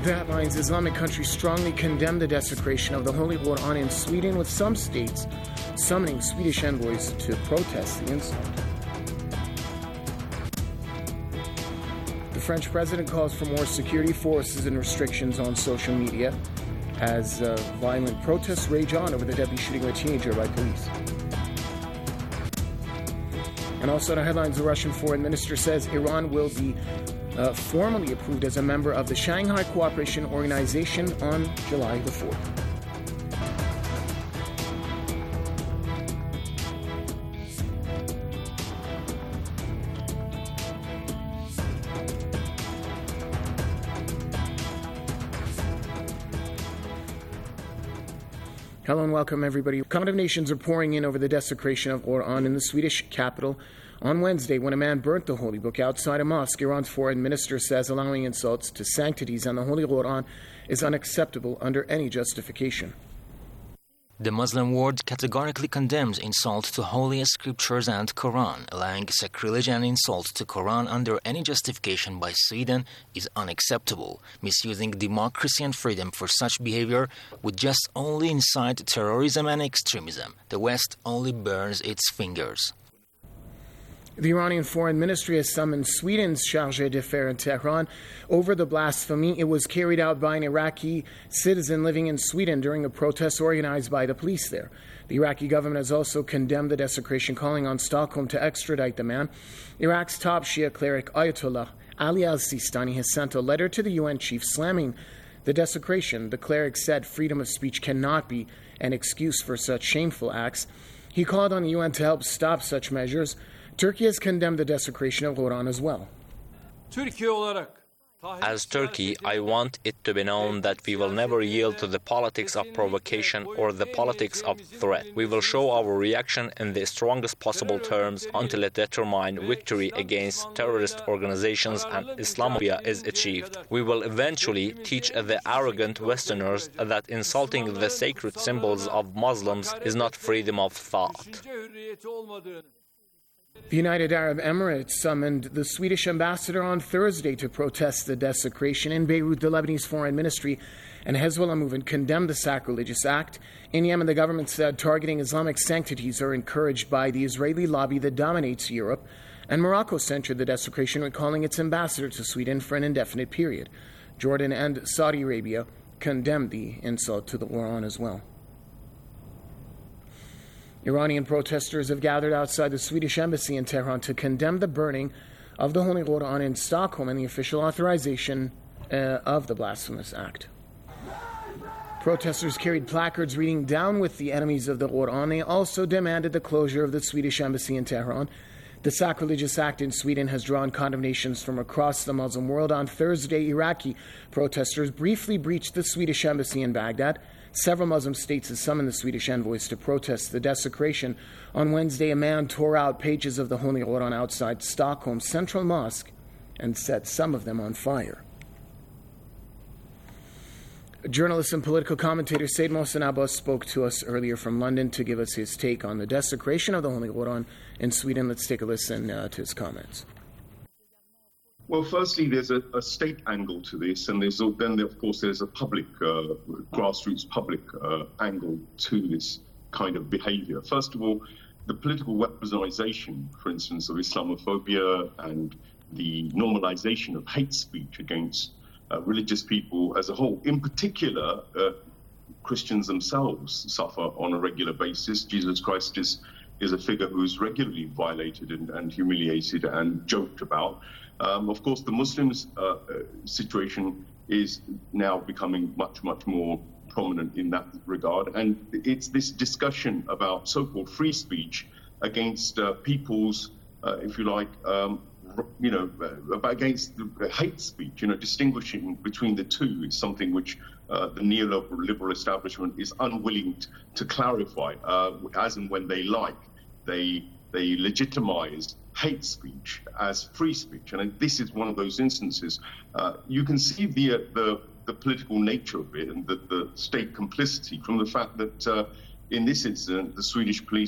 the headlines, Islamic countries strongly condemn the desecration of the Holy Quran in Sweden, with some states summoning Swedish envoys to protest the insult. The French president calls for more security forces and restrictions on social media as violent protests rage on over the deadly shooting of a teenager by police. And also in our headlines, the Russian foreign minister says Iran will be formally approved as a member of the Shanghai Cooperation Organization on July the 4th. Hello and welcome, everybody. Condemnations are pouring in over the desecration of Quran in the Swedish capital on Wednesday when a man burnt the holy book outside a mosque. Iran's foreign minister says allowing insults to sanctities and the Holy Quran is unacceptable under any justification. The Muslim world categorically condemns insult to holy scriptures and Quran. Allowing sacrilege and insult to Quran under any justification by Sweden is unacceptable. Misusing democracy and freedom for such behavior would just only incite terrorism and extremism. The West only burns its fingers. The Iranian Foreign Ministry has summoned Sweden's chargé d'affaires in Tehran over the blasphemy. It was carried out by an Iraqi citizen living in Sweden during a protest organized by the police there. The Iraqi government has also condemned the desecration, calling on Stockholm to extradite the man. Iraq's top Shia cleric Ayatollah Ali al-Sistani has sent a letter to the UN chief slamming the desecration. The cleric said freedom of speech cannot be an excuse for such shameful acts. He called on the UN to help stop such measures. Turkey has condemned the desecration of Quran as well. As Turkey, I want it to be known that we will never yield to the politics of provocation or the politics of threat. We will show our reaction in the strongest possible terms until a determined victory against terrorist organizations and Islamophobia is achieved. We will eventually teach the arrogant Westerners that insulting the sacred symbols of Muslims is not freedom of thought. The United Arab Emirates summoned the Swedish ambassador on Thursday to protest the desecration. In Beirut, the Lebanese Foreign Ministry and Hezbollah movement condemned the sacrilegious act. In Yemen, the government said targeting Islamic sanctities are encouraged by the Israeli lobby that dominates Europe. And Morocco censured the desecration, recalling its ambassador to Sweden for an indefinite period. Jordan and Saudi Arabia condemned the insult to the Quran as well. Iranian protesters have gathered outside the Swedish embassy in Tehran to condemn the burning of the Holy Quran in Stockholm and the official authorization of the blasphemous act. Protesters carried placards reading "Down with the enemies of the Quran." They also demanded the closure of the Swedish embassy in Tehran. The sacrilegious act in Sweden has drawn condemnations from across the Muslim world. On Thursday, Iraqi protesters briefly breached the Swedish embassy in Baghdad. Several Muslim states have summoned the Swedish envoys to protest the desecration. On Wednesday, a man tore out pages of the Holy Quran outside Stockholm's Central Mosque and set some of them on fire. Journalist and political commentator Said Mohsen Abbas spoke to us earlier from London to give us his take on the desecration of the Holy Quran in Sweden. Let's take a listen to his comments. Well, firstly, there's a state angle to this, and there's a public, grassroots public angle to this kind of behavior. First of all, the political weaponization, for instance, of Islamophobia and the normalization of hate speech against religious people as a whole. In particular, Christians themselves suffer on a regular basis. Jesus Christ is a figure who is regularly violated and humiliated and joked about. Of course, the Muslims' situation is now becoming much, much more prominent in that regard. And it's this discussion about so-called free speech against people's, if you like, against the hate speech, distinguishing between the two is something which the neoliberal establishment is unwilling to clarify, as and when they like. They legitimize hate speech as free speech, and this is one of those instances. You can see the political nature of it and the state complicity from the fact that in this incident, the Swedish police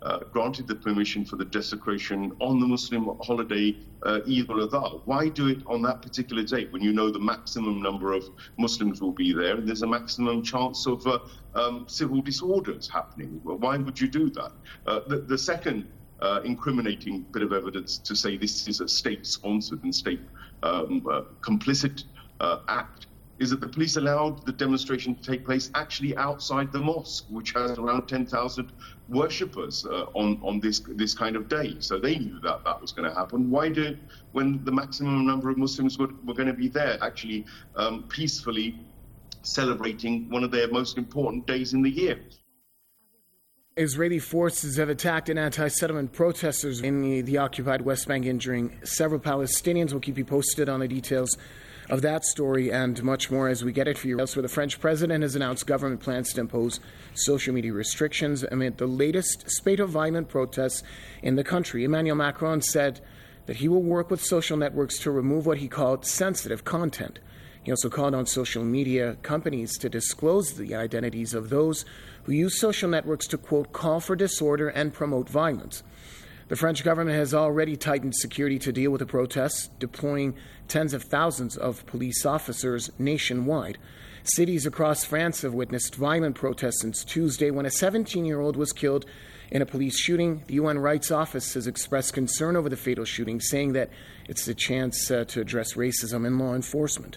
granted the permission for the desecration on the Muslim holiday Eid al-Adha. Why do it on that particular date when you know the maximum number of Muslims will be there and there's a maximum chance of civil disorders happening? Well, why would you do that? The second incriminating bit of evidence to say this is a state-sponsored and state-complicit act is that the police allowed the demonstration to take place actually outside the mosque, which has around 10,000 worshippers on this kind of day. So they knew that that was going to happen. Why did, when the maximum number of Muslims were going to be there, actually peacefully celebrating one of their most important days in the year? Israeli forces have attacked an anti-settlement protesters in the occupied West Bank, injuring several Palestinians. We'll keep you posted on the details of that story and much more as we get it for you. Elsewhere, the French president has announced government plans to impose social media restrictions amid the latest spate of violent protests in the country. Emmanuel Macron said that he will work with social networks to remove what he called sensitive content. He also called on social media companies to disclose the identities of those who use social networks to, quote, call for disorder and promote violence. The French government has already tightened security to deal with the protests, deploying tens of thousands of police officers nationwide. Cities across France have witnessed violent protests since Tuesday when a 17-year-old was killed in a police shooting. The UN Rights Office has expressed concern over the fatal shooting, saying that it's a chance to address racism in law enforcement.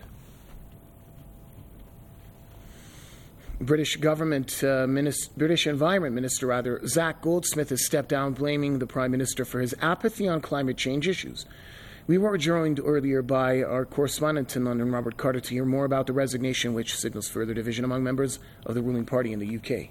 British Environment Minister Zach Goldsmith has stepped down, blaming the Prime Minister for his apathy on climate change issues. We were joined earlier by our correspondent in London, Robert Carter, to hear more about the resignation, which signals further division among members of the ruling party in the UK.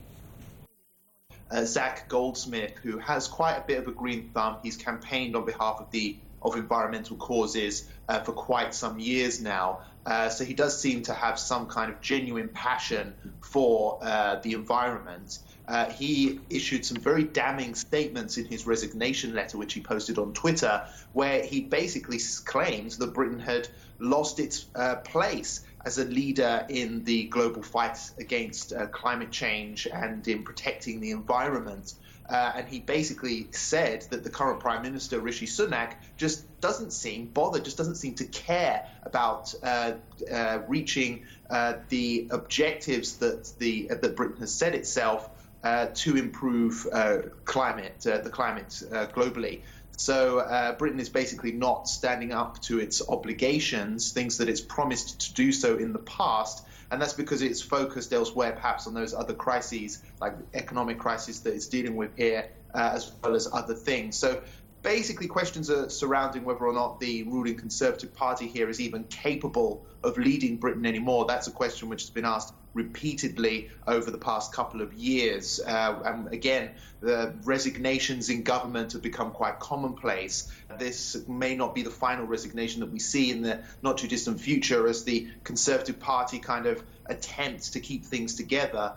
Zach Goldsmith, who has quite a bit of a green thumb, he's campaigned on behalf of environmental causes for quite some years now. So he does seem to have some kind of genuine passion for the environment. He issued some very damning statements in his resignation letter, which he posted on Twitter, where he basically claims that Britain had lost its place as a leader in the global fight against climate change and in protecting the environment. And he basically said that the current Prime Minister, Rishi Sunak, just doesn't seem bothered, just doesn't seem to care about reaching the objectives that Britain has set itself to improve the climate globally. So Britain is basically not standing up to its obligations, things that it's promised to do so in the past. And that's because it's focused elsewhere, perhaps on those other crises, like the economic crisis that it's dealing with here, as well as other things. So basically questions are surrounding whether or not the ruling Conservative Party here is even capable of leading Britain anymore. That's a question which has been asked repeatedly over the past couple of years. And again, the resignations in government have become quite commonplace. This may not be the final resignation that we see in the not too distant future as the Conservative Party kind of attempts to keep things together.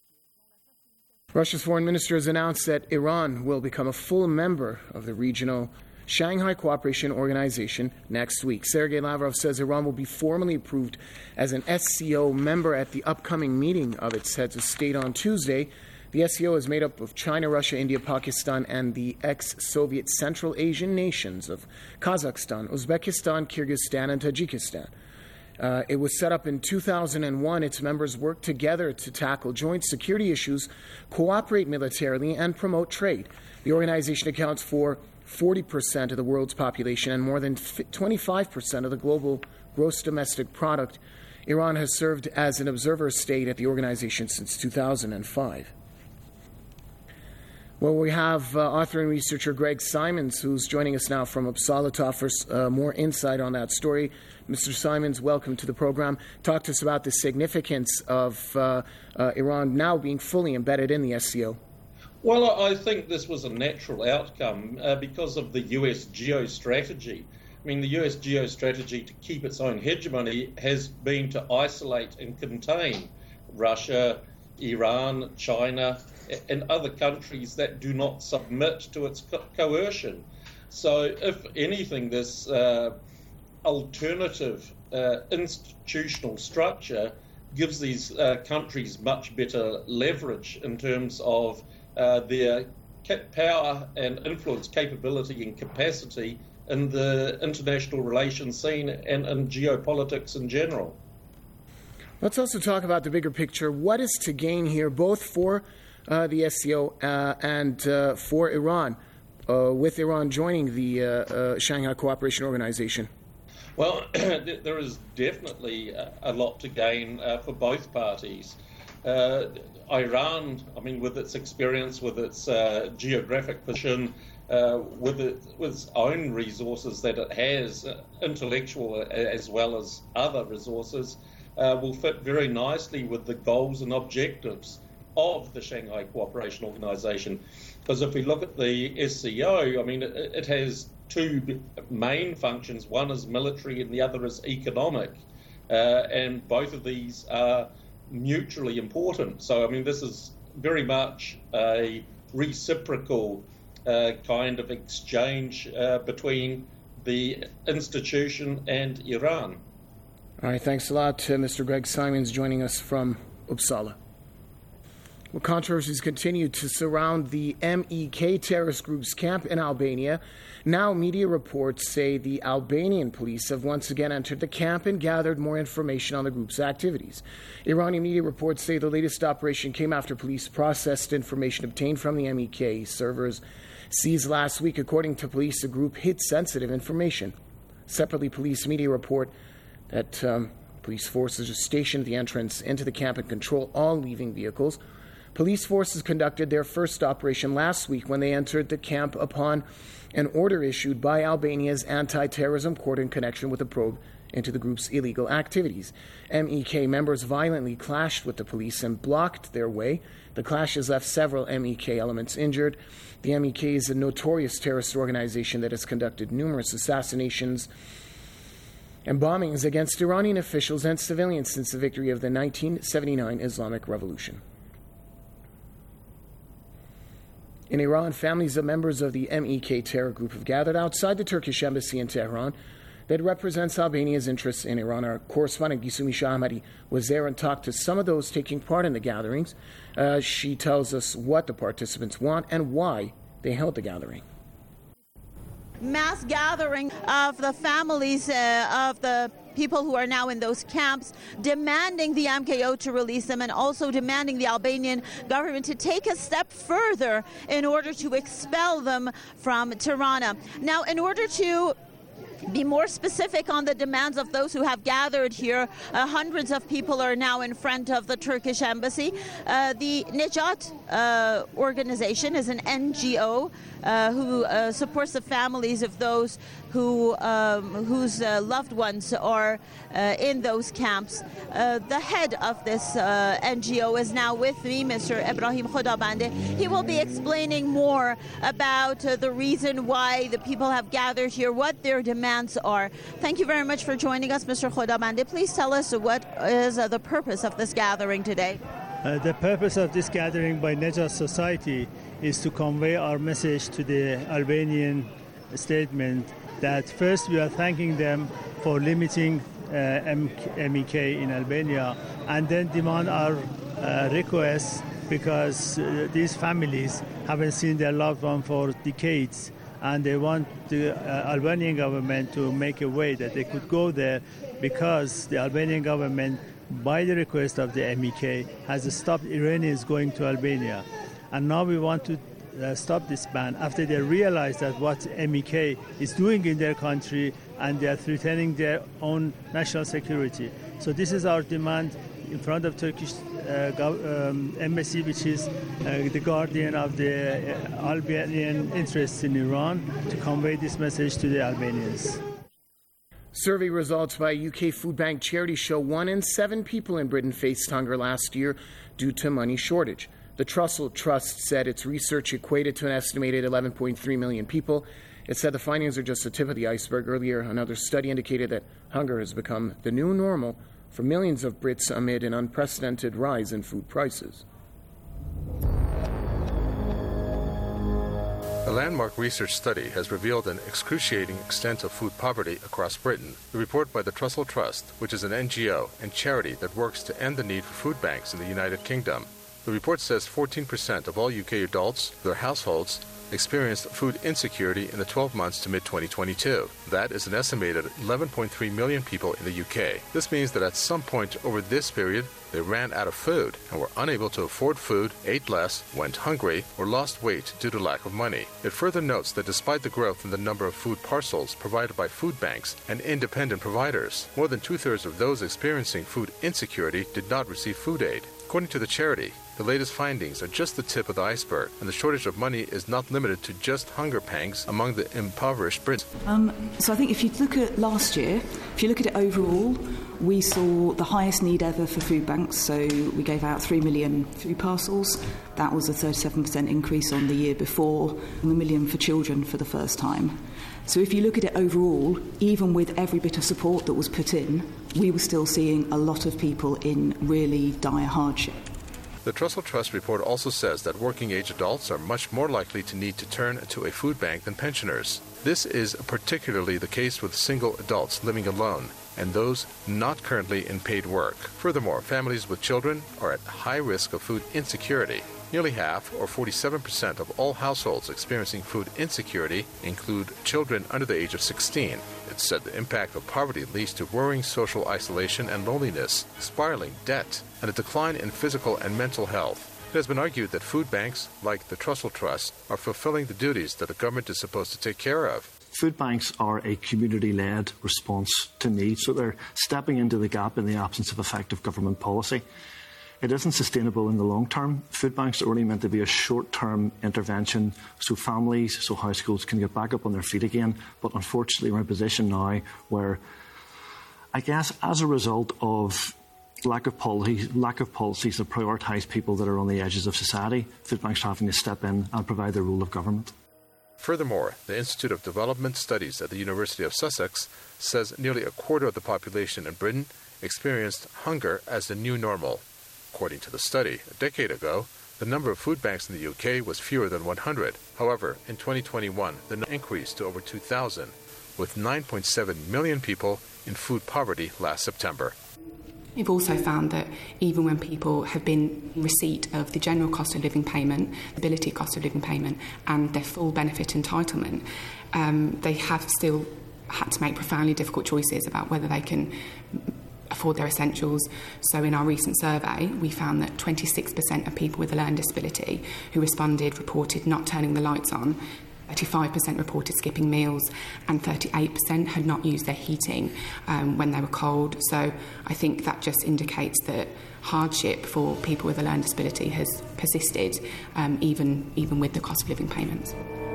Russia's foreign minister has announced that Iran will become a full member of the regional Shanghai Cooperation Organization next week. Sergei Lavrov says Iran will be formally approved as an SCO member at the upcoming meeting of its heads of state on Tuesday. The SCO is made up of China, Russia, India, Pakistan, and the ex-Soviet Central Asian nations of Kazakhstan, Uzbekistan, Kyrgyzstan, and Tajikistan. It was set up in 2001. Its members work together to tackle joint security issues, cooperate militarily, and promote trade. The organization accounts for 40% of the world's population and more than 25% of the global gross domestic product. Iran has served as an observer state at the organization since 2005. Well, we have author and researcher Greg Simons, who's joining us now from Uppsala to offer more insight on that story. Mr. Simons, welcome to the program. Talk to us about the significance of Iran now being fully embedded in the SCO. Well, I think this was a natural outcome because of the US geostrategy. I mean, the US geostrategy to keep its own hegemony has been to isolate and contain Russia, Iran, China, and other countries that do not submit to its coercion. So, if anything, this alternative institutional structure gives these countries much better leverage in terms of their power and influence capability and capacity in the international relations scene and in geopolitics in general. Let's also talk about the bigger picture. What is to gain here, both for the SCO and for Iran, with Iran joining the Shanghai Cooperation Organization? Well, there is definitely a lot to gain for both parties. Iran, I mean, with its experience, with its geographic position, with its own resources that it has, intellectual as well as other resources, will fit very nicely with the goals and objectives of the Shanghai Cooperation Organization. Because if we look at the SCO, I mean, it has two main functions. One is military and the other is economic. And both of these are mutually important. So, I mean, this is very much a reciprocal kind of exchange between the institution and Iran. All right, thanks a lot, Mr. Greg Simons, joining us from Uppsala. Well, controversies continue to surround the MEK terrorist group's camp in Albania. Now, media reports say the Albanian police have once again entered the camp and gathered more information on the group's activities. Iranian media reports say the latest operation came after police processed information obtained from the MEK servers seized last week. According to police, the group hid sensitive information. Separately, police media report that police forces are stationed at the entrance into the camp and control all leaving vehicles. Police forces conducted their first operation last week when they entered the camp upon an order issued by Albania's anti-terrorism court in connection with a probe into the group's illegal activities. MEK members violently clashed with the police and blocked their way. The clashes left several MEK elements injured. The MEK is a notorious terrorist organization that has conducted numerous assassinations and bombings against Iranian officials and civilians since the victory of the 1979 Islamic Revolution. In Iran, families of members of the MEK terror group have gathered outside the Turkish embassy in Tehran that represents Albania's interests in Iran. Our correspondent Gisumi Shahmadi was there and talked to some of those taking part in the gatherings. She tells us what the participants want and why they held the gathering. Mass gathering of the families of the people who are now in those camps, demanding the MKO to release them and also demanding the Albanian government to take a step further in order to expel them from Tirana. Now, in order to be more specific on the demands of those who have gathered here, hundreds of people are now in front of the Turkish embassy. The Nejat organization is an NGO who supports the families of those whose loved ones are in those camps. The head of this NGO is now with me, Mr. Ebrahim Khudabande. He will be explaining more about the reason why the people have gathered here, what their demands are. Thank you very much for joining us, Mr. Khudabande. Please tell us what is the purpose of this gathering today. The purpose of this gathering by Nejat Society is to convey our message to the Albanian statement that first we are thanking them for limiting MEK in Albania, and then demand our requests because these families haven't seen their loved one for decades, and they want the Albanian government to make a way that they could go there because the Albanian government, by the request of the MEK, has stopped Iranians going to Albania. And now we want to stop this ban after they realize that what MEK is doing in their country and they are threatening their own national security. So this is our demand in front of Turkish embassy, which is the guardian of the Albanian interests in Iran, to convey this message to the Albanians. Survey results by UK Food Bank charity show 1 in 7 people in Britain faced hunger last year due to money shortage. The Trussell Trust said its research equated to an estimated 11.3 million people. It said the findings are just the tip of the iceberg. Earlier, another study indicated that hunger has become the new normal for millions of Brits amid an unprecedented rise in food prices. A landmark research study has revealed an excruciating extent of food poverty across Britain. The report by the Trussell Trust, which is an NGO and charity that works to end the need for food banks in the United Kingdom. The report says 14% of all UK adults, their households, experienced food insecurity in the 12 months to mid-2022. That is an estimated 11.3 million people in the UK. This means that at some point over this period, they ran out of food and were unable to afford food, ate less, went hungry, or lost weight due to lack of money. It further notes that despite the growth in the number of food parcels provided by food banks and independent providers, more than two-thirds of those experiencing food insecurity did not receive food aid. According to the charity, the latest findings are just the tip of the iceberg, and the shortage of money is not limited to just hunger pangs among the impoverished Brits. So I think if you look at last year, if you look at it overall, we saw the highest need ever for food banks. So we gave out 3 million food parcels. That was a 37% increase on the year before, and 1 million for children for the first time. So if you look at it overall, even with every bit of support that was put in, we were still seeing a lot of people in really dire hardship. The Trussell Trust report also says that working-age adults are much more likely to need to turn to a food bank than pensioners. This is particularly the case with single adults living alone and those not currently in paid work. Furthermore, families with children are at high risk of food insecurity. Nearly half, or 47% of all households experiencing food insecurity, include children under the age of 16. It said the impact of poverty leads to worrying social isolation and loneliness, spiraling debt, and a decline in physical and mental health. It has been argued that food banks, like the Trussell Trust, are fulfilling the duties that the government is supposed to take care of. Food banks are a community-led response to need, so they're stepping into the gap in the absence of effective government policy. It isn't sustainable in the long term. Food banks are only meant to be a short-term intervention so families, so households can get back up on their feet again. But unfortunately, we're in a position now where, I guess, as a result of lack of policies that prioritise people that are on the edges of society, food banks are having to step in and provide the role of government. Furthermore, the Institute of Development Studies at the University of Sussex says nearly a quarter of the population in Britain experienced hunger as the new normal. According to the study, a decade ago, the number of food banks in the UK was fewer than 100. However, in 2021, the number increased to over 2,000, with 9.7 million people in food poverty last September. We've also found that even when people have been in receipt of the general cost of living payment, ability cost of living payment, and their full benefit entitlement, they have still had to make profoundly difficult choices about whether they can afford their essentials. So in our recent survey, we found that 26% of people with a learning disability who responded reported not turning the lights on, 35% reported skipping meals, and 38% had not used their heating when they were cold. So I think that just indicates that hardship for people with a learning disability has persisted even with the cost of living payments.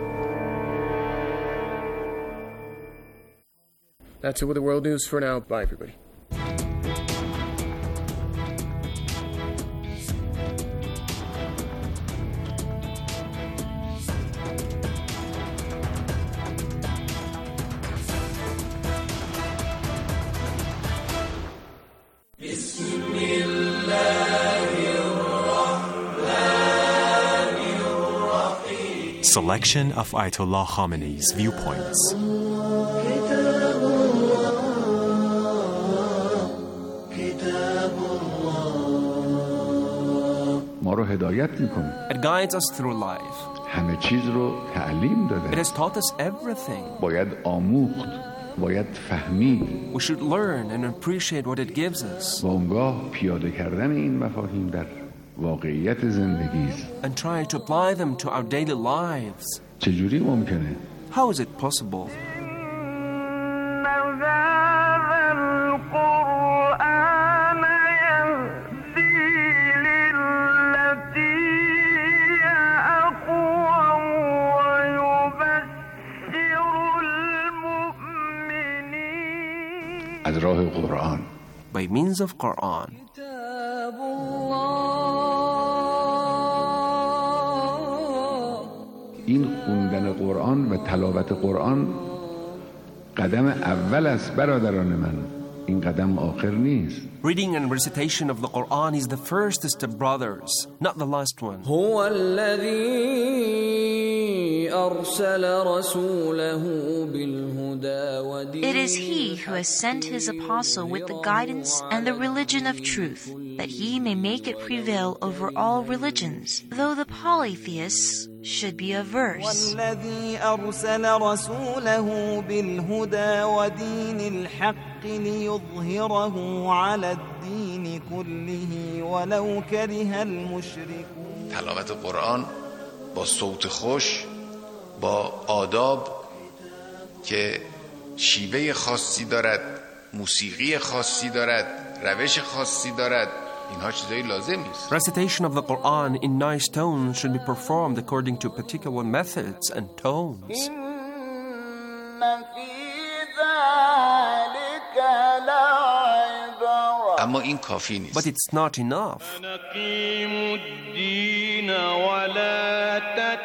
That's it with the world news for now. Bye, everybody. Selection of Ayatollah Khamenei's viewpoints. It guides us through life. It has taught us everything. We should learn and appreciate what it gives us. And try to apply them to our daily lives. How is it possible? By means of Quran. این خوندن قرآن و تلاوت قرآن قدم اول است برادران من. این قدم آخر نیست. Reading and recitation of the Quran is the first step, brothers, not the last one. هو الذي It is he who has sent his apostle with the guidance and the religion of truth, that he may make it prevail over all religions, though the polytheists should be averse. والذي أرسل رسوله بالهدى ودين الحق ليظهره على الدين كله ولو كره المشركون. تلاوت قرآن با صوت خوش، با آداب که شیوه خاصی دارد، موسیقی خاصی دارد، روش خاصی دارد، اینها چیزایی لازم نیست. Recitation of the Quran in nice tones should be performed according to particular methods and tones. اما این کافی نیست. But it's not enough. نقيم الدين ولا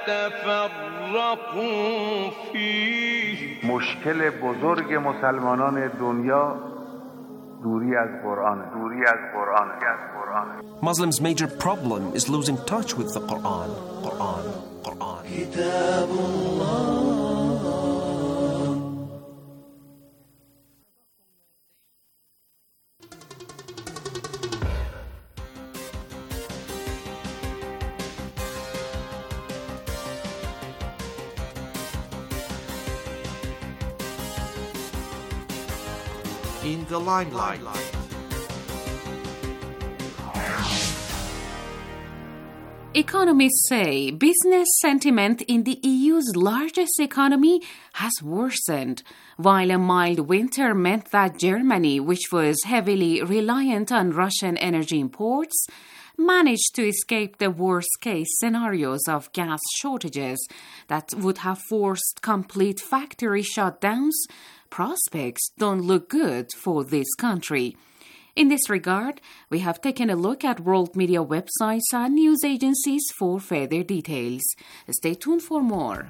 تتفرقوا فيه. مشکل بزرگ مسلمانان دنیا دوری از قرآن. Muslims' major problem is losing touch with the Quran. كتاب الله. In the limelight. Economists say business sentiment in the EU's largest economy has worsened, while a mild winter meant that Germany, which was heavily reliant on Russian energy imports, managed to escape the worst-case scenarios of gas shortages that would have forced complete factory shutdowns. Prospects don't look good for this country. In this regard, we have taken a look at world media websites and news agencies for further details. Stay tuned for more.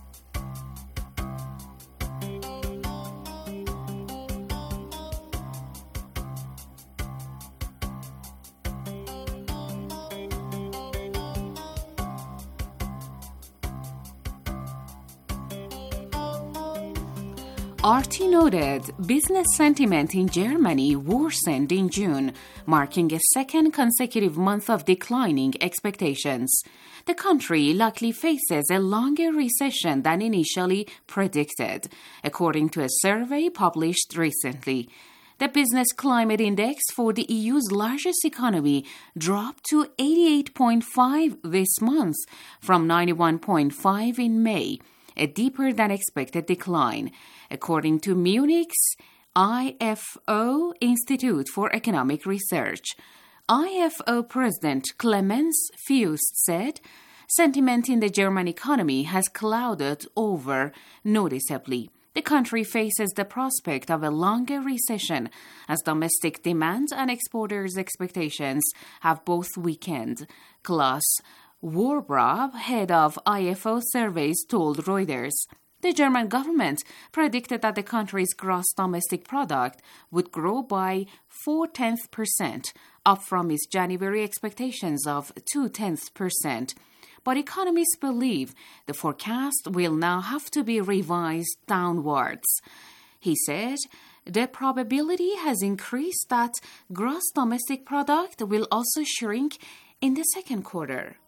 RT noted business sentiment in Germany worsened in June, marking a second consecutive month of declining expectations. The country likely faces a longer recession than initially predicted, according to a survey published recently. The Business Climate Index for the EU's largest economy dropped to 88.5 this month from 91.5 in May, a deeper-than-expected decline, according to Munich's IFO Institute for Economic Research. IFO President Clemens Fuest said, sentiment in the German economy has clouded over noticeably. The country faces the prospect of a longer recession as domestic demand and exporters' expectations have both weakened. Klaus Warbrab, head of IFO surveys, told Reuters. The German government predicted that the country's gross domestic product would grow by 0.4%, up from its January expectations of 0.2%. But economists believe the forecast will now have to be revised downwards. He said, the probability has increased that gross domestic product will also shrink in the second quarter.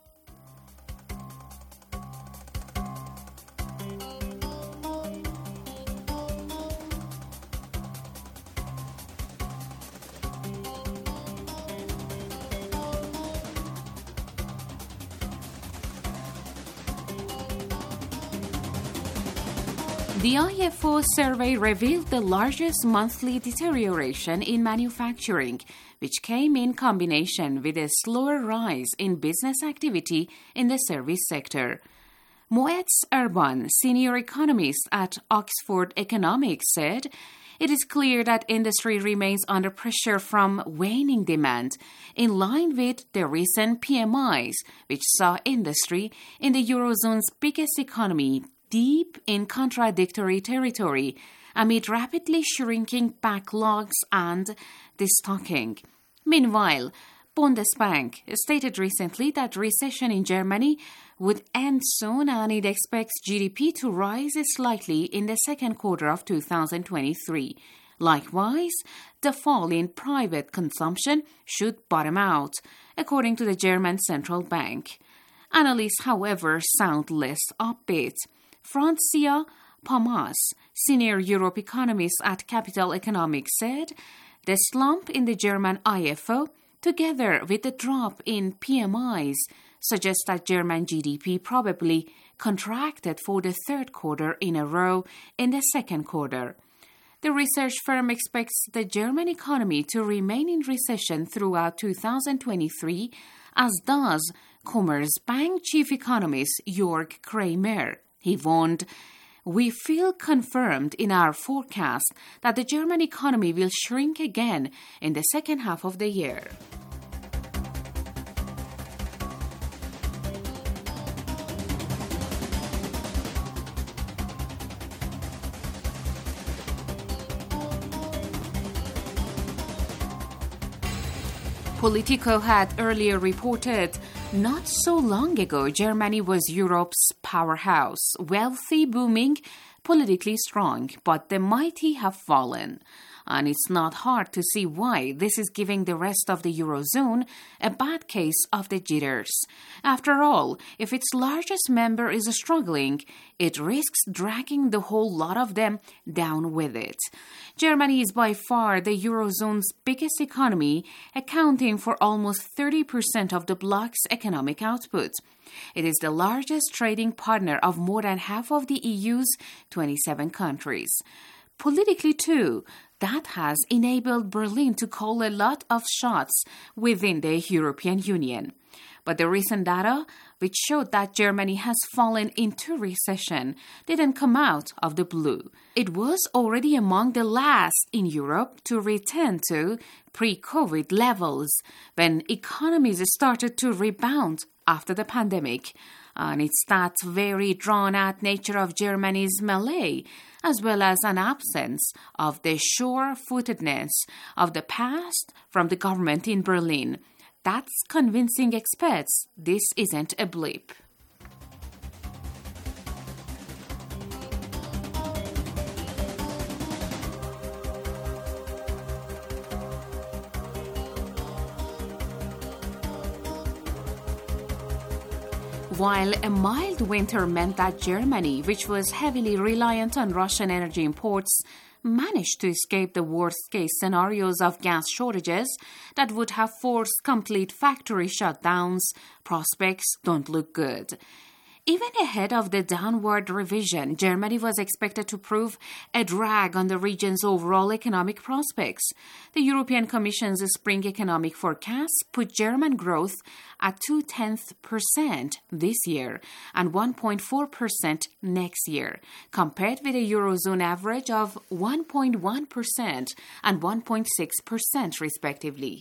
The IFO survey revealed the largest monthly deterioration in manufacturing, which came in combination with a slower rise in business activity in the service sector. Moetz Urban, senior economist at Oxford Economics, said, it is clear that industry remains under pressure from waning demand, in line with the recent PMIs, which saw industry in the Eurozone's biggest economy deep in contradictory territory amid rapidly shrinking backlogs and destocking. Meanwhile, Bundesbank stated recently that recession in Germany would end soon, and it expects GDP to rise slightly in the second quarter of 2023. Likewise, the fall in private consumption should bottom out, according to the German Central Bank. Analysts, however, sound less upbeat. Francia Pamas, senior Europe economist at Capital Economics, said the slump in the German IFO, together with the drop in PMIs, suggests that German GDP probably contracted for the third quarter in a row in the second quarter. The research firm expects the German economy to remain in recession throughout 2023, as does Commerzbank chief economist Jörg Kramer. He warned, "We feel confirmed in our forecast that the German economy will shrink again in the second half of the year." Politico had earlier reported not so long ago Germany was Europe's powerhouse, wealthy, booming, politically strong, but the mighty have fallen. And it's not hard to see why this is giving the rest of the Eurozone a bad case of the jitters. After all, if its largest member is struggling, it risks dragging the whole lot of them down with it. Germany is by far the Eurozone's biggest economy, accounting for almost 30% of the bloc's economic output. It is the largest trading partner of more than half of the EU's 27 countries. Politically, too, that has enabled Berlin to call a lot of shots within the European Union. But the recent data, which showed that Germany has fallen into recession, didn't come out of the blue. It was already among the last in Europe to return to pre-COVID levels when economies started to rebound after the pandemic. And it's that very drawn-out nature of Germany's melee, as well as an absence of the sure-footedness of the past from the government in Berlin, that's convincing experts this isn't a blip. While a mild winter meant that Germany, which was heavily reliant on Russian energy imports, managed to escape the worst-case scenarios of gas shortages that would have forced complete factory shutdowns, prospects don't look good. Even ahead of the downward revision, Germany was expected to prove a drag on the region's overall economic prospects. The European Commission's spring economic forecast put German growth at 0.2% this year and 1.4% next year, compared with a Eurozone average of 1.1% and 1.6% respectively.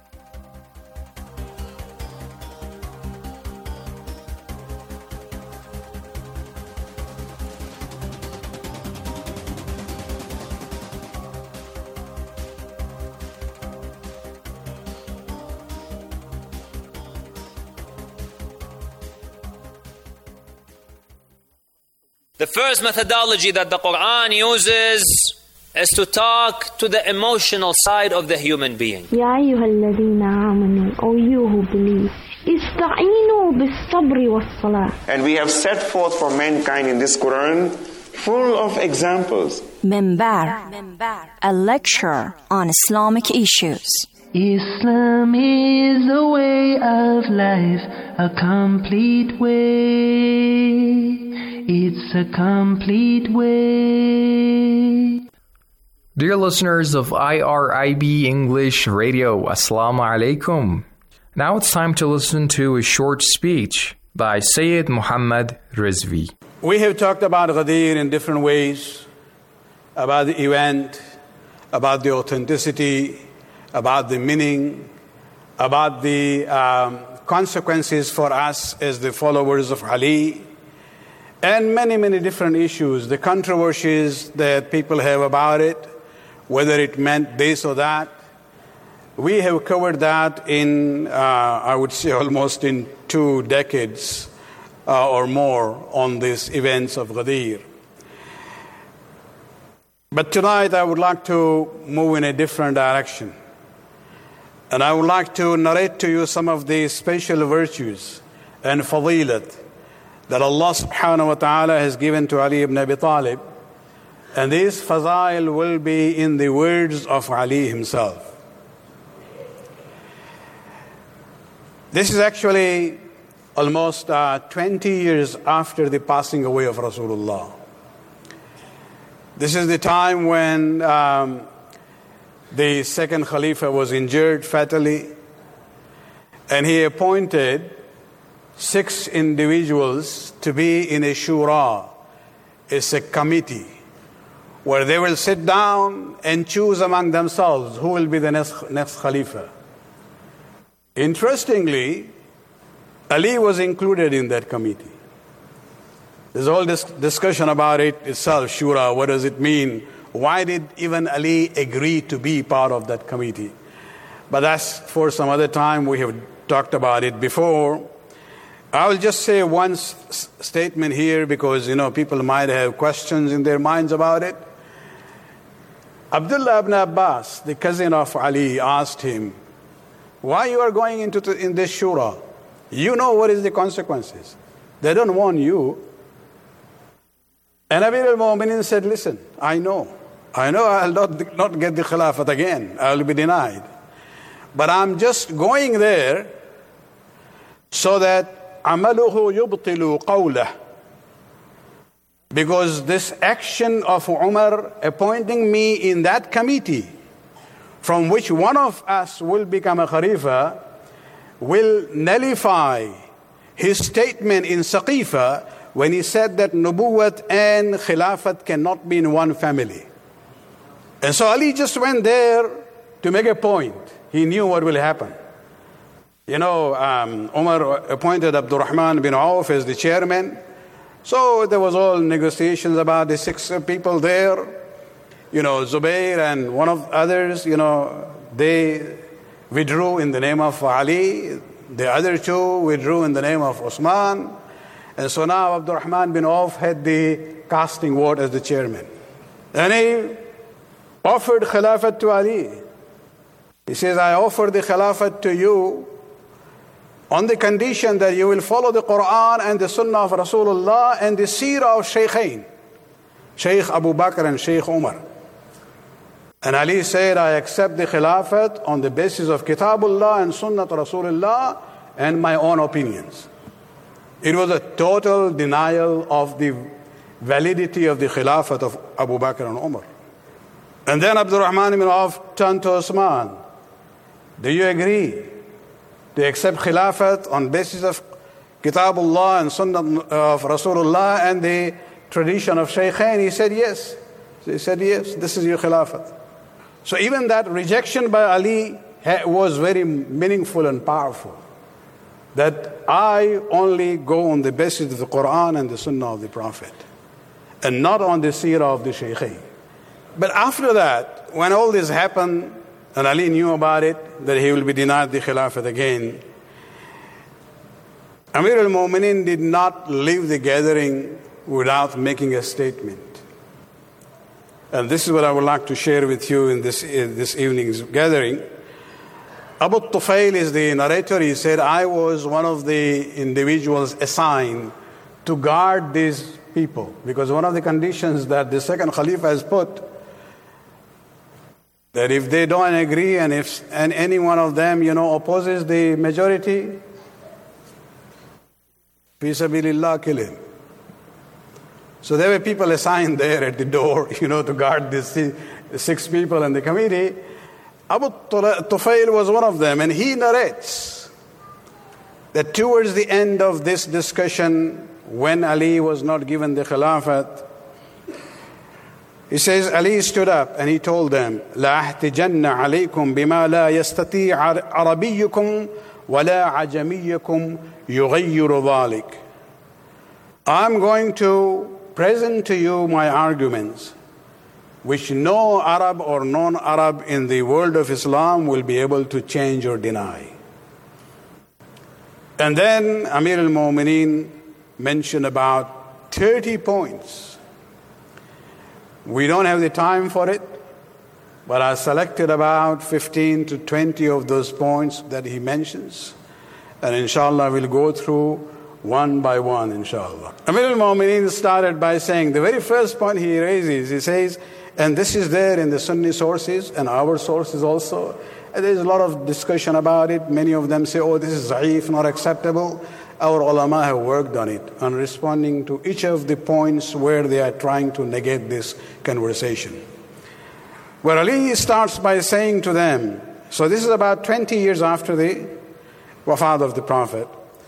The first methodology that the Quran uses is to talk to the emotional side of the human being. Ya ayyuhalladhina amanu, O you who believe, ista'inu bis-sabri was-salah. And we have set forth for mankind in this Quran full of examples. Minbar, a lecture on Islamic issues. Islam is a way of life, a complete way. It's a complete way. Dear listeners of IRIB English Radio, Assalamu alaikum. Now it's time to listen to a short speech by Sayyid Muhammad Rizvi. We have talked about Ghadir in different ways, about the event, about the authenticity, about the meaning, about the consequences for us as the followers of Ali, and many, many different issues, the controversies that people have about it, whether it meant this or that. We have covered that in, I would say, almost in 2 decades or more on these events of Ghadir. But tonight I would like to move in a different direction. And I would like to narrate to you some of the special virtues and fadilat that Allah subhanahu wa ta'ala has given to Ali ibn Abi Talib. And these fadail will be in the words of Ali himself. This is actually almost 20 years after the passing away of Rasulullah. This is the time when the second Khalifa was injured fatally, and he appointed 6 individuals to be in a shura. It's a committee where they will sit down and choose among themselves who will be the next Khalifa. Interestingly, Ali was included in that committee. There's all this discussion about it itself, shura, what does it mean? Why did even Ali agree to be part of that committee? But that's for some other time. We have talked about it before. I will just say one statement here because, people might have questions in their minds about it. Abdullah ibn Abbas, the cousin of Ali, asked him, why you are going in this shura? You know what is the consequences. They don't want you. And Amir al-Mu'minin said, listen, I know I'll not get the Khilafat again. I will be denied. But I'm just going there so that عَمَلُهُ يُبْطِلُ قَوْلَهُ. Because this action of Umar appointing me in that committee, from which one of us will become a Khalifa, will nullify his statement in Saqifa when he said that Nubuwwat and Khilafat cannot be in one family. And so Ali just went there to make a point. He knew what will happen. Umar appointed Abdurrahman bin Auf as the chairman. So there was all negotiations about the 6 people there. Zubair and one of others, they withdrew in the name of Ali. The other 2 withdrew in the name of Osman. And so now Abdurrahman bin Auf had the casting vote as the chairman. And he offered Khilafat to Ali. He says, I offer the Khilafat to you on the condition that you will follow the Quran and the Sunnah of Rasulullah and the Seerah of Shaykhain, Shaykh Abu Bakr and Shaykh Umar. And Ali said, I accept the Khilafat on the basis of Kitabullah and Sunnah Rasulullah and my own opinions. It was a total denial of the validity of the Khilafat of Abu Bakr and Umar. And then Abdurrahman ibn Auf turned to Osman. Do you agree to accept Khilafat on basis of Kitabullah and Sunnah of Rasulullah and the tradition of Shaykhain? He said yes. He said yes, this is your Khilafat. So even that rejection by Ali was very meaningful and powerful. That I only go on the basis of the Quran and the Sunnah of the Prophet and not on the Seerah of the Shaykhain. But after that, when all this happened and Ali knew about it, that he will be denied the Khilafat again, Amir al-Mu'minin did not leave the gathering without making a statement. And this is what I would like to share with you in this evening's gathering. Abu Tufail is the narrator. He said, I was one of the individuals assigned to guard these people, because one of the conditions that the second Khalifa has put, that if they don't agree and if any one of them, opposes the majority, fi sabilillah, kill him. So there were people assigned there at the door, to guard these 6 people in the committee. Abu Tufail was one of them, and he narrates that towards the end of this discussion, when Ali was not given the Khilafat, he says, Ali stood up and he told them, لَا أَحْتِجَنَّ عَلَيْكُمْ بِمَا لَا يَسْتَطِيعَ عَرَبِيُّكُمْ وَلَا عَجَمِيُّكُمْ يُغَيِّرُ ذَلِكَ. I'm going to present to you my arguments, which no Arab or non-Arab in the world of Islam will be able to change or deny. And then Amir al-Mu'minin mention about 30 points. We don't have the time for it, but I selected about 15 to 20 of those points that he mentions. And inshallah, we'll go through one by one, inshallah. Amir al-Mu'mineen started by saying, the very first point he raises, he says, and this is there in the Sunni sources and our sources also. And there's a lot of discussion about it. Many of them say, oh, this is za'if, not acceptable. Our ulama have worked on it, on responding to each of the points where they are trying to negate this conversation. Where Ali starts by saying to them, so this is about 20 years after the wafat of the Prophet,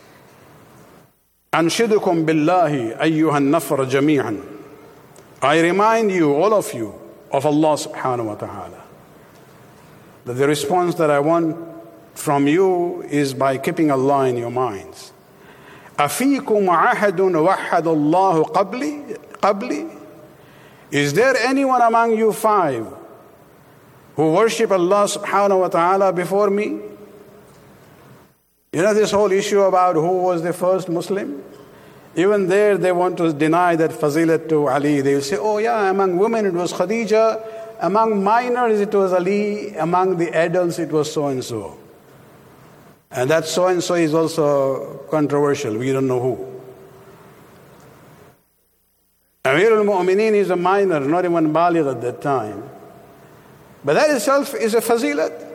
أنشدكم بالله أيها النفر جميعا. I remind you, all of you, of Allah subhanahu wa ta'ala. That the response that I want from you is by keeping Allah in your minds. أفيكم عهد وحد الله قبلي. Is there anyone among you five who worship Allah subhanahu wa ta'ala before me? You know this whole issue about who was the first Muslim? Even there they want to deny that fazilat to Ali. They will say, oh yeah, among women it was Khadija, among minors it was Ali, among the adults it was so-and-so. And that so-and-so is also controversial. We don't know who. Amir al-Mu'mineen is a minor, not even baligh at that time. But that itself is a fazilat.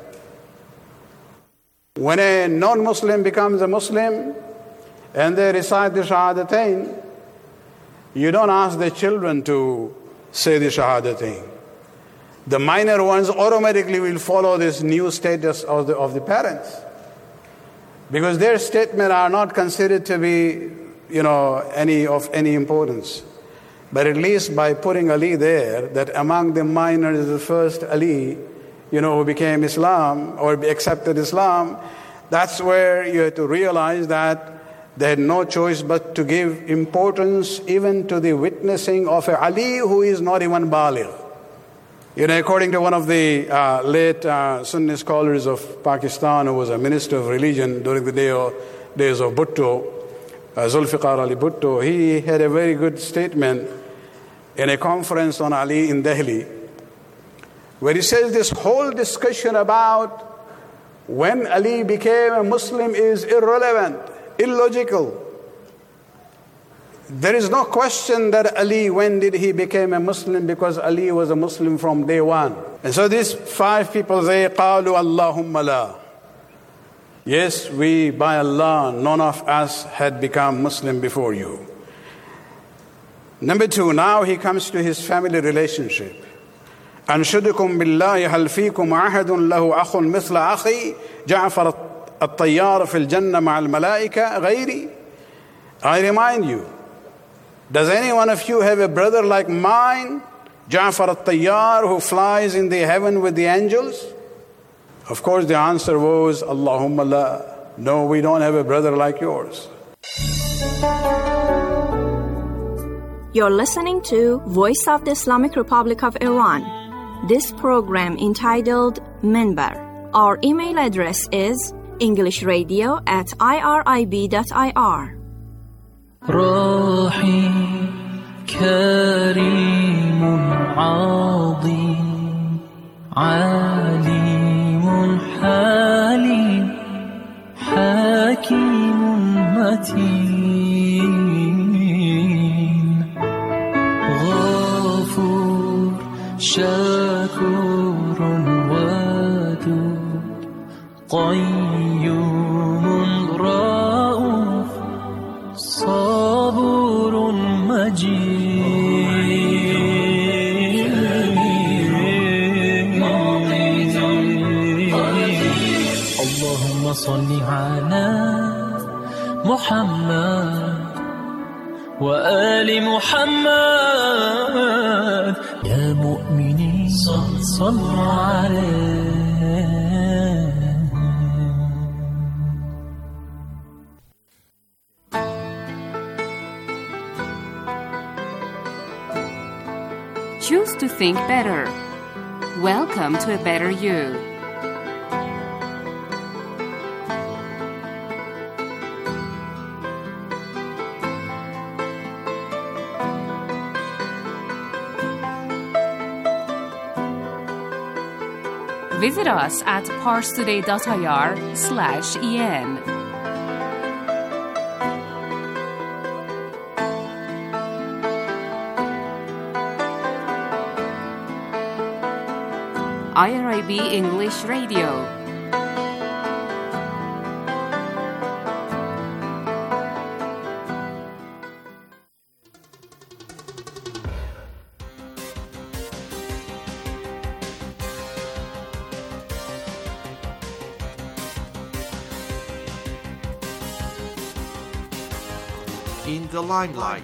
When a non-Muslim becomes a Muslim and they recite the Shahadatain, you don't ask the children to say the Shahadatain. The minor ones automatically will follow this new status of the parents, because their statements are not considered to be, any of any importance. But at least by putting Ali there, that among the minors the first Ali, who became Islam or accepted Islam, that's where you have to realize that they had no choice but to give importance even to the witnessing of a Ali who is not even baligh. According to one of the late Sunni scholars of Pakistan, who was a minister of religion during the days of Bhutto, Zulfiqar Ali Bhutto, he had a very good statement in a conference on Ali in Delhi, where he says this whole discussion about when Ali became a Muslim is irrelevant, illogical. There is no question that Ali, when did he become a Muslim, because Ali was a Muslim from day one. And so these five people, they قالوا اللهم لا. Yes, we, by Allah, none of us had become Muslim before you. Number two, now he comes to his family relationship. أنشدكم بالله هل فيكم عهد له أخ مثل أخي جعفر الطيار في الجنة مع الملائكة غيري. I remind you, does any one of you have a brother like mine, Ja'far al-Tayyar, who flies in the heaven with the angels? Of course the answer was, Allahumma la. No, we don't have a brother like yours. You're listening to Voice of the Islamic Republic of Iran. This program entitled Minbar. Our email address is englishradio@irib.ir. راحي كريم عظيم عليم حليم حكيم متين غفور شكور ودود قيوم رؤوف صبور مجيد اللهم صل على محمد وآل محمد يا مؤمنين صلوا عليه. Choose to think better. Welcome to a better you. Visit us at parstoday.ir/en. IRIB English Radio. In the limelight.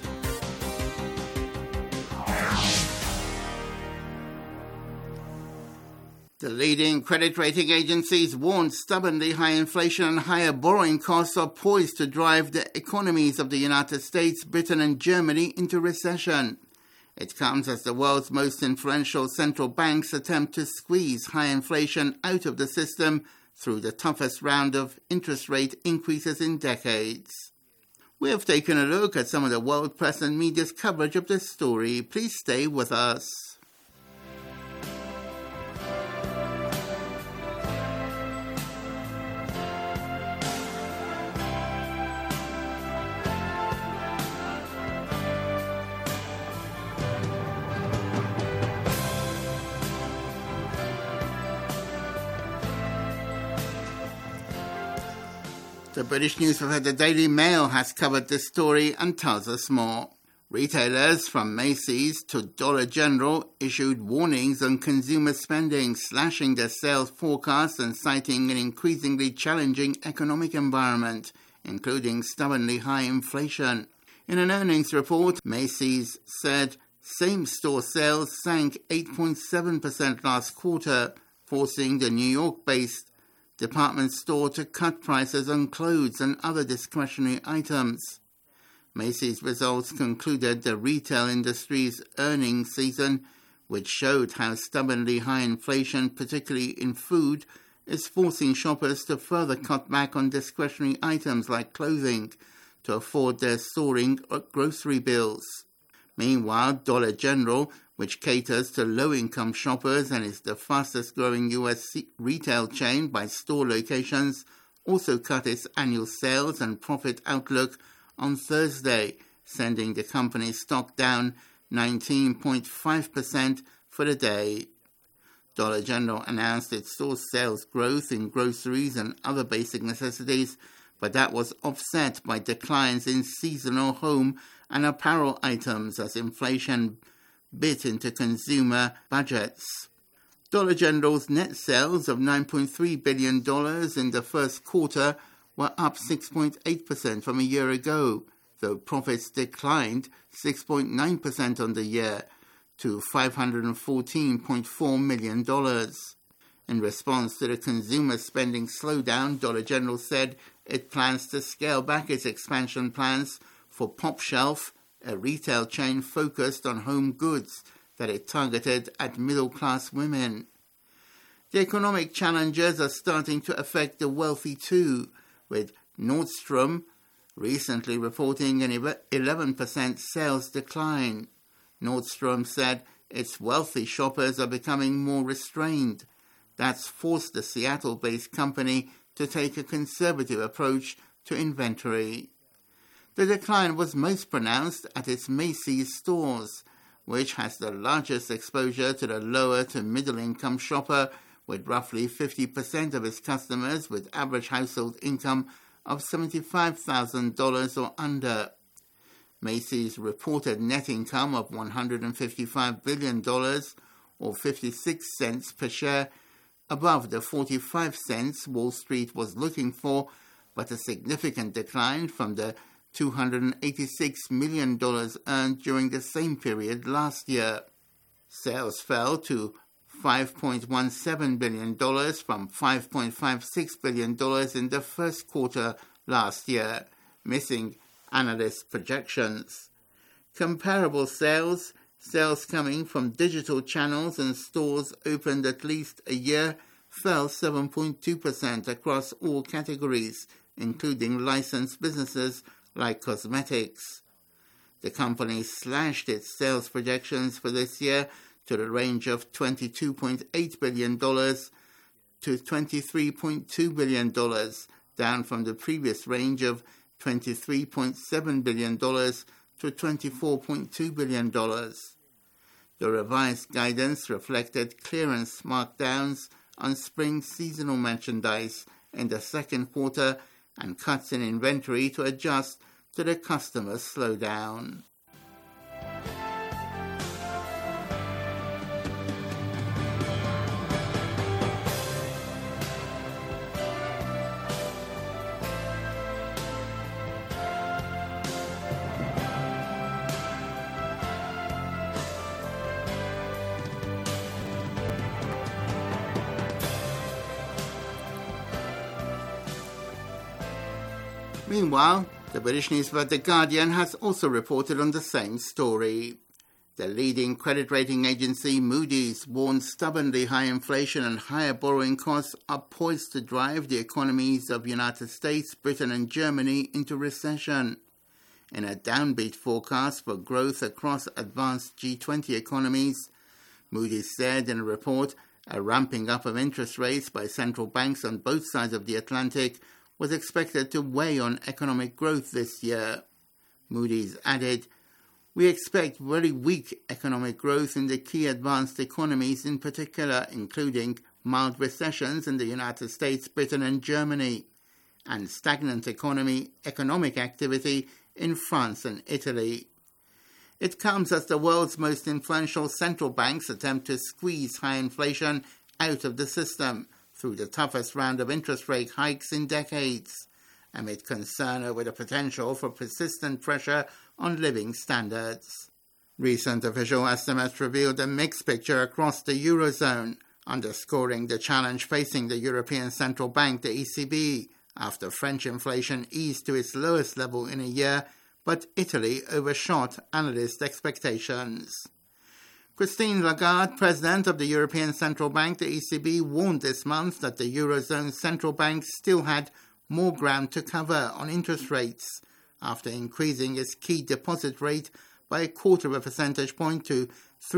The leading credit rating agencies warned stubbornly high inflation and higher borrowing costs are poised to drive the economies of the United States, Britain and Germany into recession. It comes as the world's most influential central banks attempt to squeeze high inflation out of the system through the toughest round of interest rate increases in decades. We have taken a look at some of the world press and media's coverage of this story. Please stay with us. The British newspaper The Daily Mail has covered this story and tells us more. Retailers from Macy's to Dollar General issued warnings on consumer spending, slashing their sales forecasts and citing an increasingly challenging economic environment, including stubbornly high inflation. In an earnings report, Macy's said same-store sales sank 8.7% last quarter, forcing the New York-based department store to cut prices on clothes and other discretionary items. Macy's results concluded the retail industry's earnings season, which showed how stubbornly high inflation, particularly in food, is forcing shoppers to further cut back on discretionary items like clothing to afford their soaring grocery bills. Meanwhile, Dollar General, which caters to low-income shoppers and is the fastest-growing U.S. retail chain by store locations, also cut its annual sales and profit outlook on Thursday, sending the company's stock down 19.5% for the day. Dollar General announced it saw sales growth in groceries and other basic necessities, but that was offset by declines in seasonal home and apparel items as inflation bit into consumer budgets. Dollar General's net sales of $9.3 billion in the first quarter were up 6.8% from a year ago, though profits declined 6.9% on the year to $514.4 million. In response to the consumer spending slowdown, Dollar General said it plans to scale back its expansion plans for PopShelf, a retail chain focused on home goods that it targeted at middle-class women. The economic challenges are starting to affect the wealthy too, with Nordstrom recently reporting an 11% sales decline. Nordstrom said its wealthy shoppers are becoming more restrained. That's forced the Seattle-based company to take a conservative approach to inventory. The decline was most pronounced at its Macy's stores, which has the largest exposure to the lower to middle-income shopper, with roughly 50% of its customers with average household income of $75,000 or under. Macy's reported net income of $155 billion, or 56 cents per share, above the 45 cents Wall Street was looking for, but a significant decline from the $286 million earned during the same period last year. Sales fell to $5.17 billion from $5.56 billion in the first quarter last year, missing analysts' projections. Comparable sales coming from digital channels and stores opened at least a year, fell 7.2% across all categories, including licensed businesses like cosmetics. The company slashed its sales projections for this year to the range of $22.8 billion to $23.2 billion, down from the previous range of $23.7 billion to $24.2 billion. The revised guidance reflected clearance markdowns on spring seasonal merchandise in the second quarter and cuts in inventory to adjust to the customer slowdown. Meanwhile, the British newspaper The Guardian has also reported on the same story. The leading credit rating agency, Moody's, warned stubbornly high inflation and higher borrowing costs are poised to drive the economies of the United States, Britain and Germany into recession. In a downbeat forecast for growth across advanced G20 economies, Moody's said in a report a ramping up of interest rates by central banks on both sides of the Atlantic was expected to weigh on economic growth this year. Moody's added, "We expect very weak economic growth in the key advanced economies in particular, including mild recessions in the United States, Britain and Germany, and stagnant economic activity in France and Italy." It comes as the world's most influential central banks attempt to squeeze high inflation out of the system through the toughest round of interest rate hikes in decades, amid concern over the potential for persistent pressure on living standards. Recent official estimates revealed a mixed picture across the Eurozone, underscoring the challenge facing the European Central Bank, the ECB, after French inflation eased to its lowest level in a year, but Italy overshot analyst expectations. Christine Lagarde, president of the European Central Bank, the ECB, warned this month that the Eurozone central bank still had more ground to cover on interest rates after increasing its key deposit rate by 0.25 percentage point to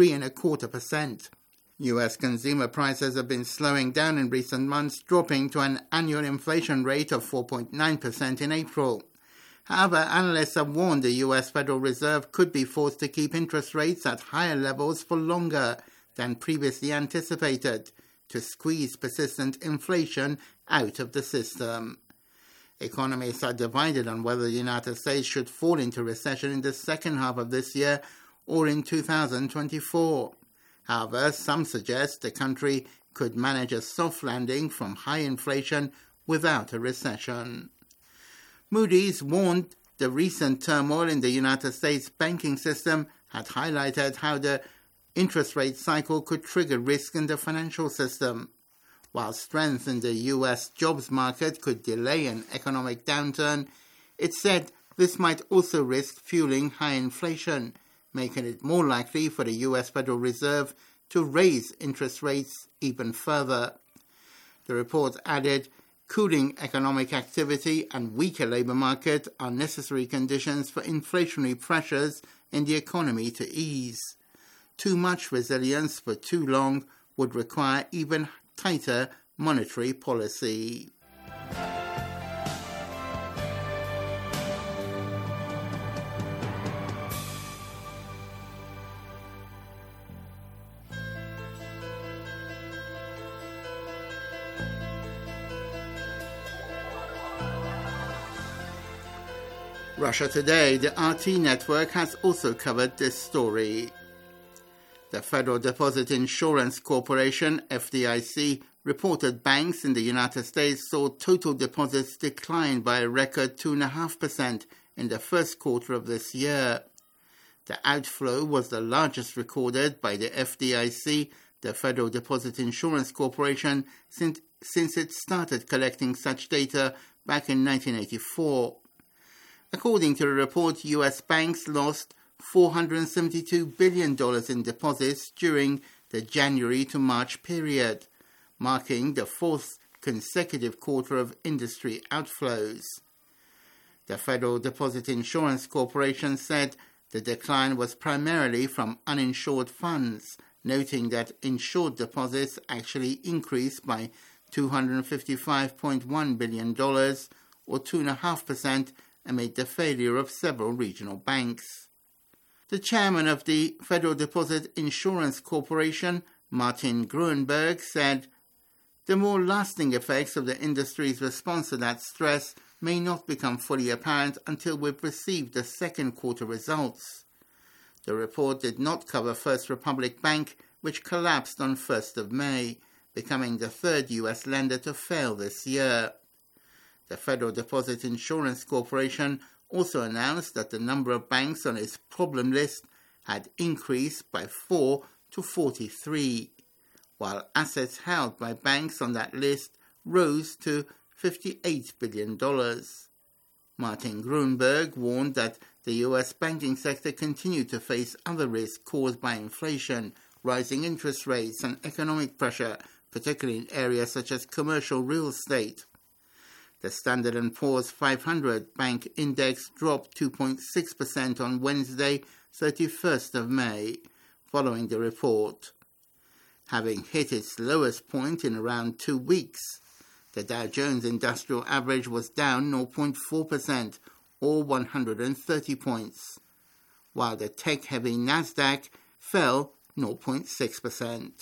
3.25%. US consumer prices have been slowing down in recent months, dropping to an annual inflation rate of 4.9% in April. However, analysts have warned the US Federal Reserve could be forced to keep interest rates at higher levels for longer than previously anticipated to squeeze persistent inflation out of the system. Economists are divided on whether the United States should fall into recession in the second half of this year or in 2024. However, some suggest the country could manage a soft landing from high inflation without a recession. Moody's warned the recent turmoil in the United States banking system had highlighted how the interest rate cycle could trigger risk in the financial system. While strength in the US jobs market could delay an economic downturn, it said this might also risk fueling high inflation, making it more likely for the US Federal Reserve to raise interest rates even further. The report added, cooling economic activity and weaker labour market are necessary conditions for inflationary pressures in the economy to ease. Too much resilience for too long would require even tighter monetary policy. Russia Today, the RT network, has also covered this story. The Federal Deposit Insurance Corporation, FDIC, reported banks in the United States saw total deposits decline by a record 2.5% in the first quarter of this year. The outflow was the largest recorded by the FDIC, the Federal Deposit Insurance Corporation, since it started collecting such data back in 1984. According to the report, U.S. banks lost $472 billion in deposits during the January to March period, marking the fourth consecutive quarter of industry outflows. The Federal Deposit Insurance Corporation said the decline was primarily from uninsured funds noting that insured deposits actually increased by $255.1 billion, or 2.5%, amid the failure of several regional banks. The chairman of the Federal Deposit Insurance Corporation, Martin Gruenberg, said, "The more lasting effects of the industry's response to that stress may not become fully apparent until we've received the second quarter results." The report did not cover First Republic Bank, which collapsed on 1st of May, becoming the third U.S. lender to fail this year. The Federal Deposit Insurance Corporation also announced that the number of banks on its problem list had increased by 4 to 43, while assets held by banks on that list rose to $58 billion. Martin Gruenberg warned that the U.S. banking sector continued to face other risks caused by inflation, rising interest rates, and economic pressure, particularly in areas such as commercial real estate. The Standard & Poor's 500 bank index dropped 2.6% on Wednesday, 31st of May, following the report. Having hit its lowest point in around 2 weeks, the Dow Jones Industrial Average was down 0.4%, or 130 points, while the tech-heavy Nasdaq fell 0.6%.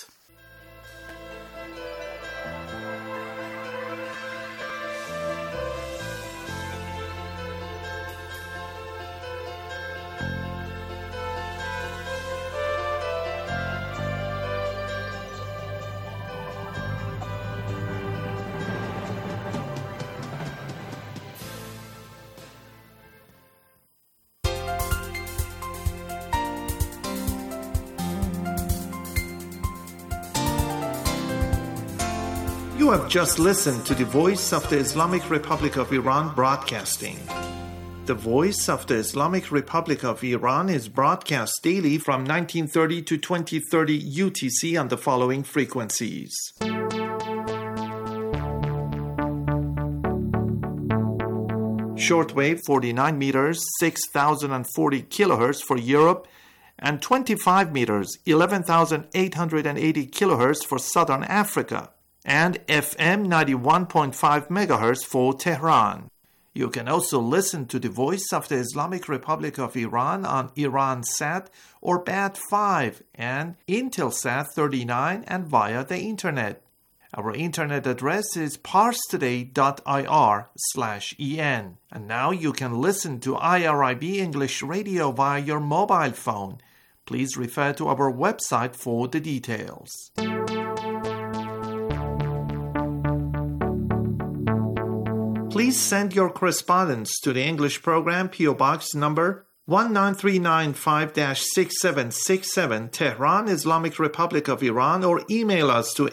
You have just listened to the Voice of the Islamic Republic of Iran broadcasting. The Voice of the Islamic Republic of Iran is broadcast daily from 1930 to 2030 UTC on the following frequencies. Shortwave 49 meters, 6,040 kilohertz for Europe, and 25 meters, 11,880 kilohertz for Southern Africa, and FM 91.5 megahertz for Tehran. You can also listen to the Voice of the Islamic Republic of Iran on Iransat or BAT5 and Intelsat 39 and via the Internet. Our Internet address is parstoday.ir/en. And now you can listen to IRIB English Radio via your mobile phone. Please refer to our website for the details. Please send your correspondence to the English program, P.O. Box number 19395-6767, Tehran, Islamic Republic of Iran, or email us to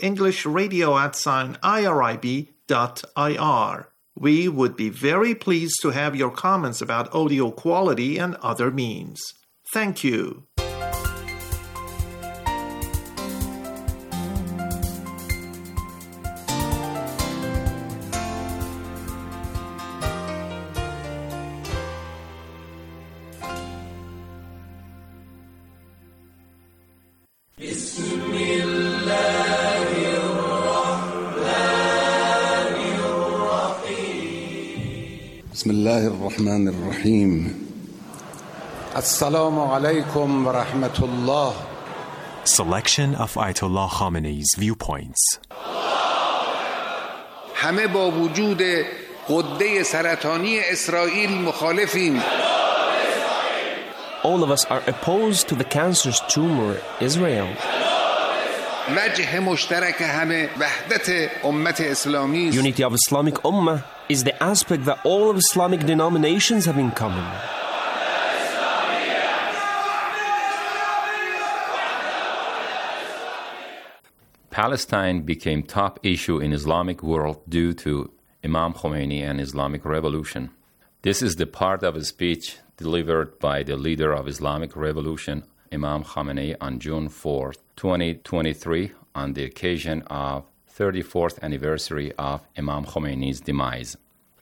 englishradio@irib.ir. We would be very pleased to have your comments about audio quality and other means. Thank you. بسم الله الرحمن الرحيم السلام عليكم ورحمة الله. Selection of Ayatollah Khamenei's viewpoints. همه با وجود غده سرطانی اسرائیل مخالفیم. All of us are opposed to the cancerous tumor, Israel. وجه مشترک همه وحدت امت اسلامی. Unity of Islamic Ummah is the aspect that all of Islamic denominations have in common. Palestine became top issue in Islamic world due to Imam Khomeini and Islamic Revolution. This is the part of a speech delivered by the leader of Islamic Revolution, Imam Khamenei, on June 4, 2023, on the occasion of 34th anniversary of Imam Khomeini's demise.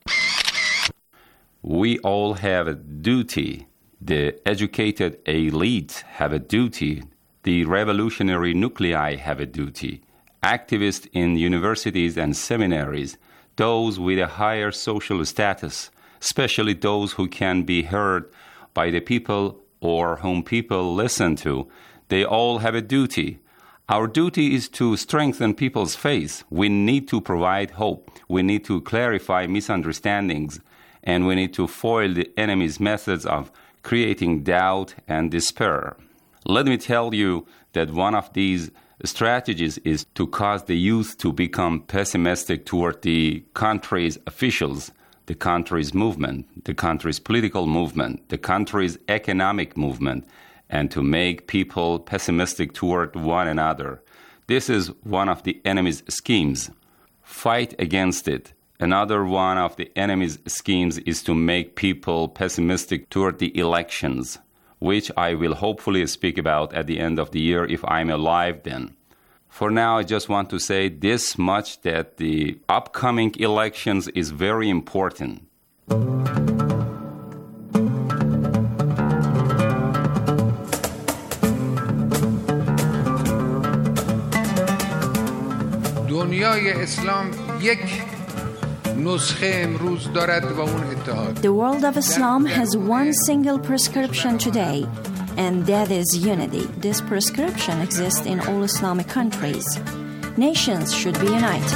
We all have a duty. The educated elite have a duty The revolutionary nuclei have a duty. Activists in universities and seminaries, those with a higher social status, especially those who can be heard by the people or whom people listen to, they all have a duty. Our duty is to strengthen people's faith. We need to provide hope. We need to clarify misunderstandings. And we need to foil the enemy's methods of creating doubt and despair. Let me tell you that one of these strategies is to cause the youth to become pessimistic toward the country's officials, the country's movement, the country's political movement, the country's economic movement, and to make people pessimistic toward one another. This is one of the enemy's schemes. Fight against it. Another one of the enemy's schemes is to make people pessimistic toward the elections, which I will hopefully speak about at the end of the year if I'm alive then. For now, I just want to say this much, that the upcoming elections is very important. دنیای اسلام یک نسخه امروز دارد و اون اتحاد. The world of Islam has one single prescription today, and that is unity. This prescription exists in all Islamic countries. Nations should be united.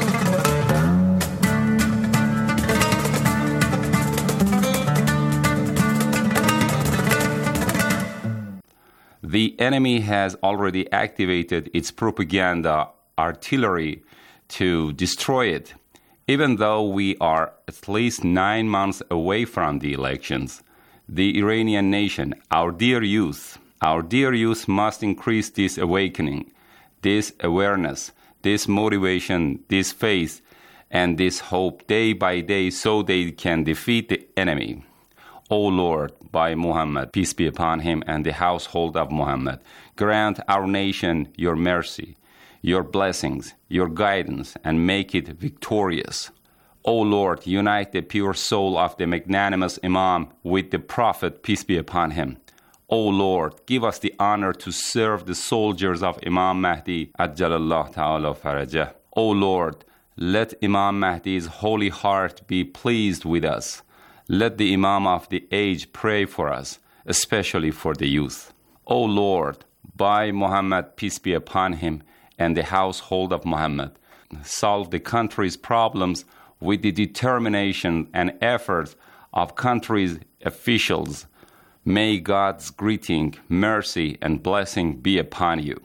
The enemy has already activated its propaganda artillery to destroy it. Even though we are at least 9 months away from the elections, the Iranian nation, our dear youth must increase this awakening, this awareness, this motivation, this faith, and this hope day by day so they can defeat the enemy. O Lord, by Muhammad, peace be upon him, and the household of Muhammad, grant our nation your mercy, your blessings, your guidance, and make it victorious. O Lord, unite the pure soul of the magnanimous Imam with the Prophet, peace be upon him. O Lord, give us the honor to serve the soldiers of Imam Mahdi, Ajjalallah Ta'ala Farajah. O Lord, let Imam Mahdi's holy heart be pleased with us. Let the Imam of the age pray for us, especially for the youth. O Lord, by Muhammad, peace be upon him, and the household of Muhammad, solve the country's problems with the determination and effort of country's officials. May God's greeting, mercy, and blessing be upon you.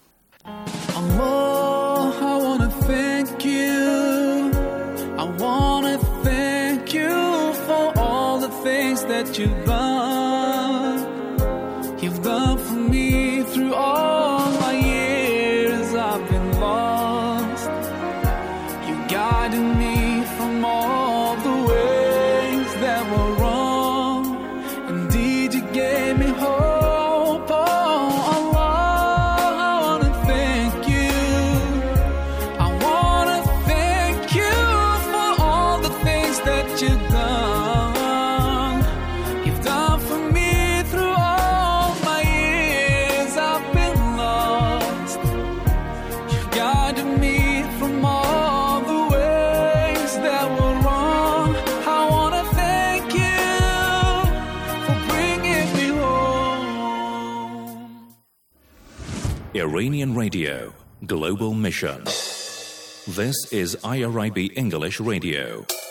Allah, I want to thank you. I want to thank you for all the things that you've done. You've done for me through all my years. I've been lost. You guided me from all the ways that were wrong. Indeed, you gave me hope. Oh, Allah, I want to thank you. I want to thank you for all the things that you've done. You've done for me through all my years. I've been lost. You guided me from all the ways that were wrong. I want to thank you for bringing me home. Iranian Radio, Global Mission. This is IRIB English Radio.